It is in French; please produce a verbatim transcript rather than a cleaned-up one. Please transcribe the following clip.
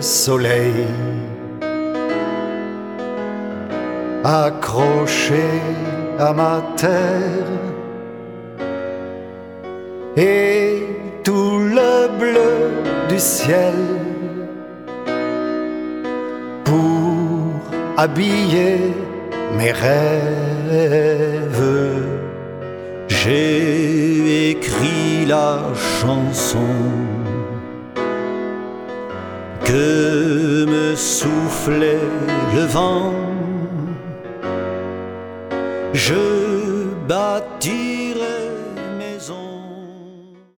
soleil accroché à ma terre et tout le bleu du ciel pour habiller mes rêves. J'ai écrit la chanson que me soufflait le vent. Je bâtis